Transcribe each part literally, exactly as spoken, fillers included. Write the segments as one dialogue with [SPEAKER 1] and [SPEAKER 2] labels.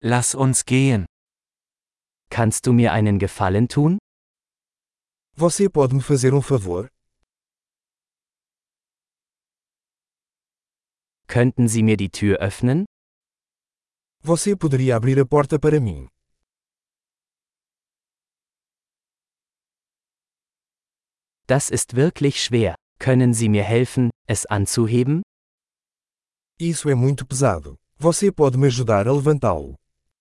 [SPEAKER 1] Lass uns gehen.
[SPEAKER 2] Kannst du mir einen Gefallen tun?
[SPEAKER 3] Você pode me fazer um favor?
[SPEAKER 2] Könnten Sie mir die Tür öffnen?
[SPEAKER 3] Você poderia abrir a porta para mim?
[SPEAKER 2] Das ist wirklich schwer. Können Sie mir helfen, es anzuheben?
[SPEAKER 3] Isso é muito pesado. Você pode me ajudar a levantá-lo?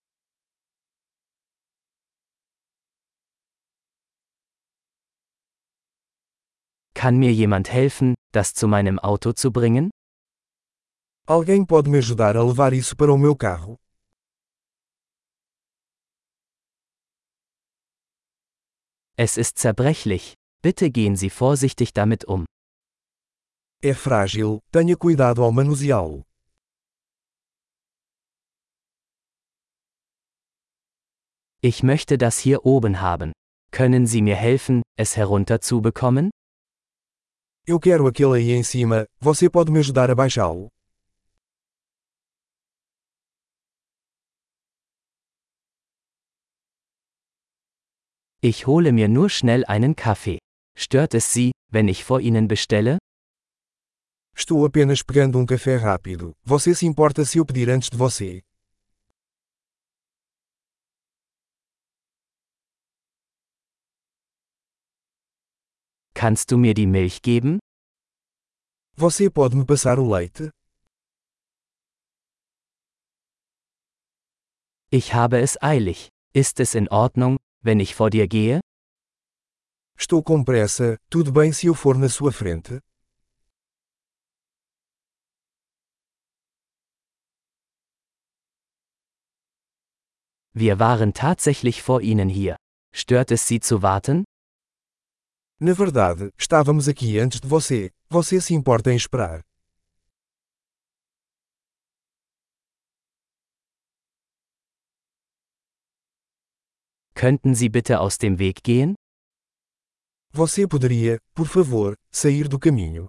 [SPEAKER 2] Kann mir jemand helfen, das zu meinem Auto zu bringen?
[SPEAKER 3] Alguém pode me ajudar a levar isso para o meu carro?
[SPEAKER 2] Es ist zerbrechlich. Bitte gehen Sie vorsichtig damit um.
[SPEAKER 3] É frágil, tenha cuidado ao manuseá-lo.
[SPEAKER 2] Ich möchte das hier oben haben. Können Sie mir helfen, es herunterzubekommen?
[SPEAKER 3] Eu quero aquele aí em cima, você pode me ajudar a baixá-lo?
[SPEAKER 2] Ich hole mir nur schnell einen Kaffee. Stört es Sie, wenn ich vor Ihnen bestelle?
[SPEAKER 3] Estou apenas pegando um café rápido. Você se importa se eu pedir antes de você?
[SPEAKER 2] Kannst du mir die Milch geben?
[SPEAKER 3] Você pode me passar o leite?
[SPEAKER 2] Ich habe es eilig. Ist es in Ordnung, wenn ich vor dir gehe?
[SPEAKER 3] Estou com pressa, tudo bem se eu for na sua frente?
[SPEAKER 2] Wir waren tatsächlich vor Ihnen hier. Stört es Sie zu warten?
[SPEAKER 3] Na verdade, estávamos aqui antes de você. Você se importa em esperar?
[SPEAKER 2] Könnten Sie bitte aus dem Weg gehen?
[SPEAKER 3] Você poderia, por favor, sair do caminho?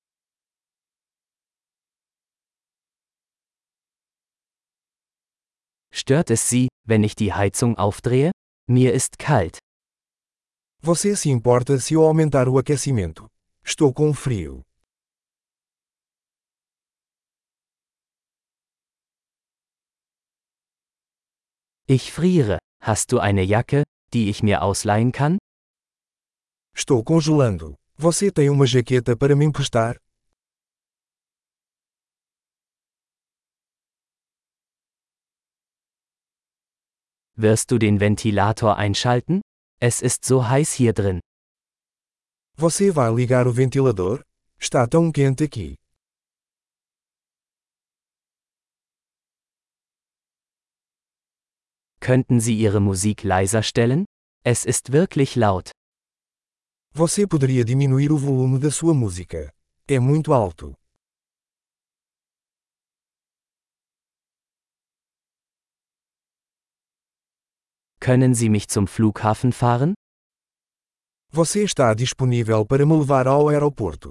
[SPEAKER 2] Stört es Sie, wenn ich die Heizung aufdrehe? Mir ist kalt.
[SPEAKER 3] Você se importa se eu aumentar o aquecimento? Estou com frio.
[SPEAKER 2] Ich friere. Hast du eine Jacke, die ich mir ausleihen kann?
[SPEAKER 3] Estou congelando. Você tem uma jaqueta para me emprestar?
[SPEAKER 2] Wirst du den Ventilator einschalten? Es ist so heiß hier drin.
[SPEAKER 3] Você vai ligar o ventilador? Está tão quente aqui.
[SPEAKER 2] Könnten Sie Ihre Musik leiser stellen? Es ist wirklich laut.
[SPEAKER 3] Você poderia diminuir o volume da sua música. É muito alto.
[SPEAKER 2] Können Sie mich zum Flughafen fahren?
[SPEAKER 3] Você está disponível para me levar ao aeroporto?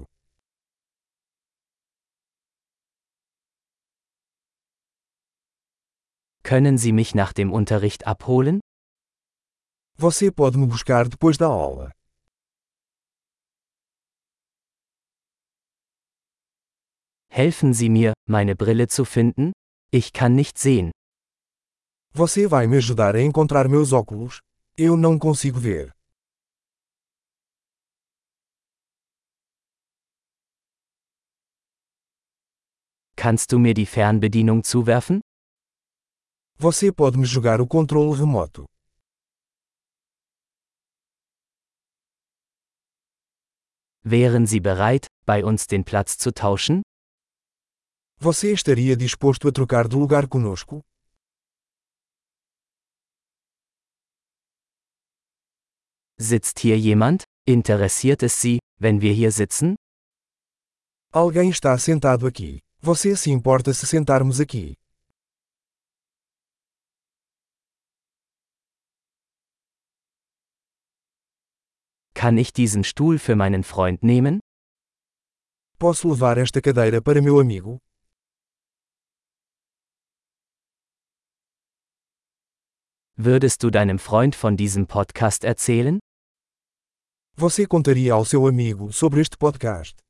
[SPEAKER 2] Können Sie mich nach dem Unterricht abholen?
[SPEAKER 3] Você pode me buscar depois da aula.
[SPEAKER 2] Helfen Sie mir, meine Brille zu finden? Ich kann nicht sehen.
[SPEAKER 3] Você vai me ajudar a encontrar meus óculos? Eu não consigo ver.
[SPEAKER 2] Kannst du mir die Fernbedienung zuwerfen?
[SPEAKER 3] Você pode me jogar o controle remoto?
[SPEAKER 2] Wären Sie bereit, bei uns den Platz zu tauschen?
[SPEAKER 3] Você estaria disposto a trocar de lugar conosco?
[SPEAKER 2] Sitzt hier jemand? Interessiert es Sie, wenn wir hier sitzen?
[SPEAKER 3] Alguém está sentado aqui. Você se importa se sentarmos aqui?
[SPEAKER 2] Kann ich diesen Stuhl für meinen Freund nehmen?
[SPEAKER 3] Posso levar esta cadeira para meu amigo?
[SPEAKER 2] Würdest du deinem Freund von diesem Podcast erzählen?
[SPEAKER 3] Você contaria ao seu amigo sobre este podcast?